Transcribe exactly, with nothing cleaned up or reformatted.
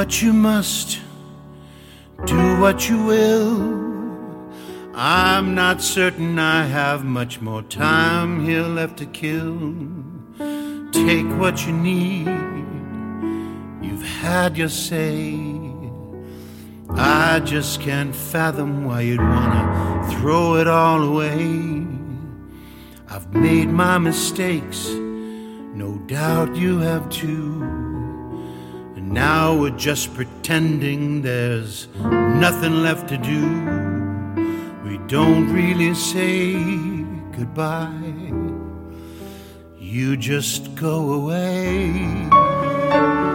what you must, do what you will. I'm not certain I have much more time here left to kill. Take what you need, you've had your say. I just can't fathom why you'd wanna throw it all away. I've made my mistakes, no doubt you have too. And now we're just pretending there's nothing left to do. We don't really say goodbye, you just go away.